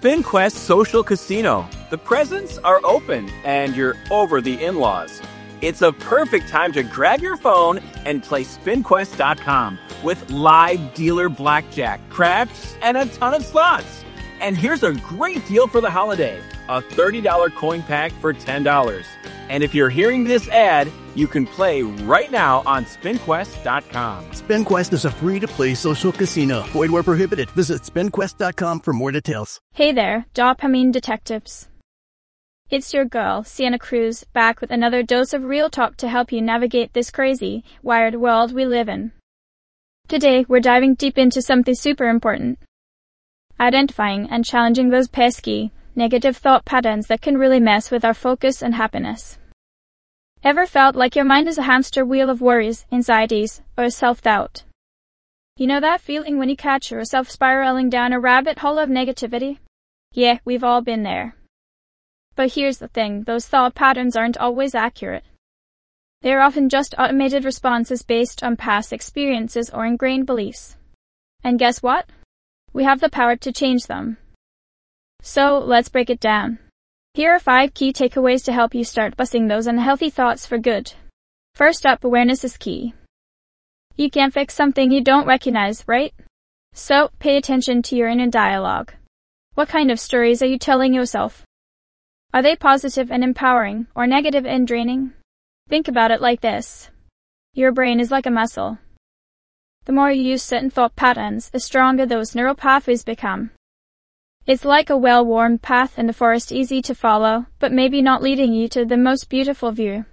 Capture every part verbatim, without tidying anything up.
SpinQuest Social Casino. The presents are open and you're over the in-laws. It's a perfect time to grab your phone and play spin quest dot com with live dealer blackjack, craps, and a ton of slots. And here's a great deal for the holiday. A thirty dollars coin pack for ten dollars. And if you're hearing this ad, you can play right now on spin quest dot com. SpinQuest is a free-to-play social casino. Void where prohibited. Visit spin quest dot com for more details. Hey there, Dopamine Detectives. It's your girl, Sienna Cruz, back with another dose of real talk to help you navigate this crazy, wired world we live in. Today, we're diving deep into something super important. Identifying and challenging those pesky, negative thought patterns that can really mess with our focus and happiness. Ever felt like your mind is a hamster wheel of worries, anxieties, or self-doubt? You know that feeling when you catch yourself spiraling down a rabbit hole of negativity? Yeah, we've all been there. But here's the thing, those thought patterns aren't always accurate. They're often just automated responses based on past experiences or ingrained beliefs. And guess what? We have the power to change them. So, let's break it down. Here are five key takeaways to help you start busting those unhealthy thoughts for good. First up, awareness is key. You can't fix something you don't recognize, right? So, pay attention to your inner dialogue. What kind of stories are you telling yourself? Are they positive and empowering, or negative and draining? Think about it like this. Your brain is like a muscle. The more you use certain thought patterns, the stronger those neural pathways become. It's like a well-worn path in the forest, easy to follow, but maybe not leading you to the most beautiful view.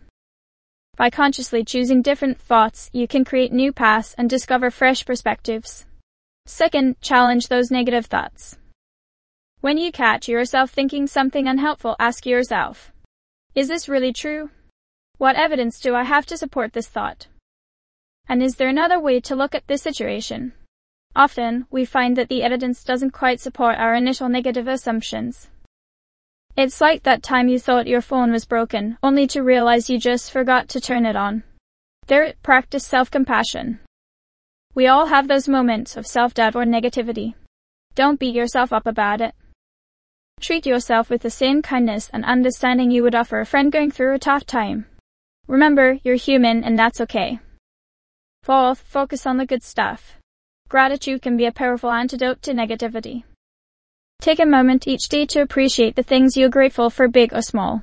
By consciously choosing different thoughts, you can create new paths and discover fresh perspectives. Second, challenge those negative thoughts. When you catch yourself thinking something unhelpful, ask yourself, is this really true? What evidence do I have to support this thought? And is there another way to look at this situation? Often, we find that the evidence doesn't quite support our initial negative assumptions. It's like that time you thought your phone was broken, only to realize you just forgot to turn it on. There, practice self-compassion. We all have those moments of self-doubt or negativity. Don't beat yourself up about it. Treat yourself with the same kindness and understanding you would offer a friend going through a tough time. Remember, you're human and that's okay. Fourth, focus on the good stuff. Gratitude can be a powerful antidote to negativity. Take a moment each day to appreciate the things you're grateful for, big or small.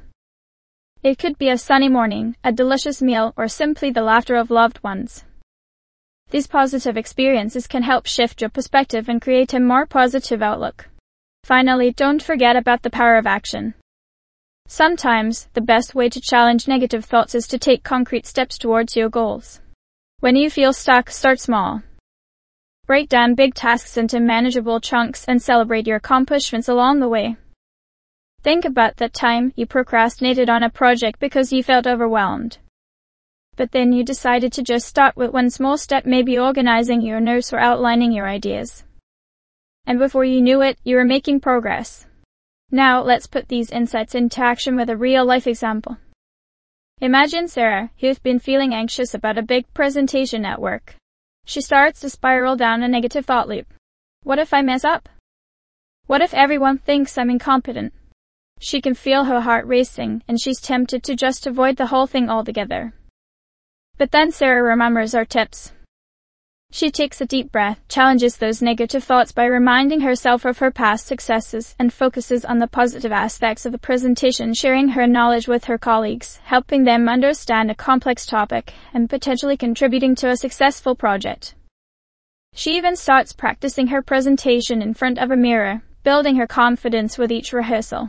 It could be a sunny morning, a delicious meal, or simply the laughter of loved ones. These positive experiences can help shift your perspective and create a more positive outlook. Finally, don't forget about the power of action. Sometimes, the best way to challenge negative thoughts is to take concrete steps towards your goals. When you feel stuck, start small. Break down big tasks into manageable chunks and celebrate your accomplishments along the way. Think about that time you procrastinated on a project because you felt overwhelmed. But then you decided to just start with one small step, maybe organizing your notes or outlining your ideas. And before you knew it, you were making progress. Now, let's put these insights into action with a real-life example. Imagine Sarah, who's been feeling anxious about a big presentation at work. She starts to spiral down a negative thought loop. What if I mess up? What if everyone thinks I'm incompetent? She can feel her heart racing, and she's tempted to just avoid the whole thing altogether. But then Sarah remembers our tips. She takes a deep breath, challenges those negative thoughts by reminding herself of her past successes, and focuses on the positive aspects of the presentation, sharing her knowledge with her colleagues, helping them understand a complex topic, and potentially contributing to a successful project. She even starts practicing her presentation in front of a mirror, building her confidence with each rehearsal.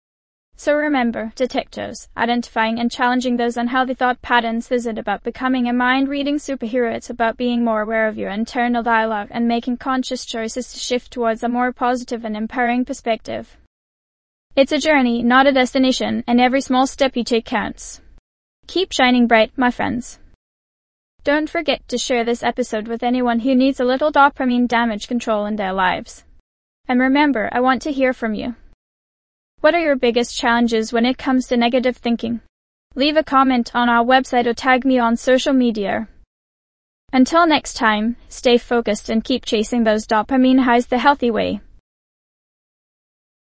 So remember, detectives, identifying and challenging those unhealthy thought patterns isn't about becoming a mind-reading superhero. It's about being more aware of your internal dialogue and making conscious choices to shift towards a more positive and empowering perspective. It's a journey, not a destination, and every small step you take counts. Keep shining bright, my friends. Don't forget to share this episode with anyone who needs a little dopamine damage control in their lives. And remember, I want to hear from you. What are your biggest challenges when it comes to negative thinking? Leave a comment on our website or tag me on social media. Until next time, stay focused and keep chasing those dopamine highs the healthy way.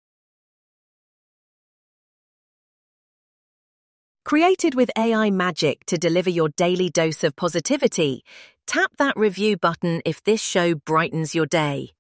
Created with A I magic to deliver your daily dose of positivity, tap that review button if this show brightens your day.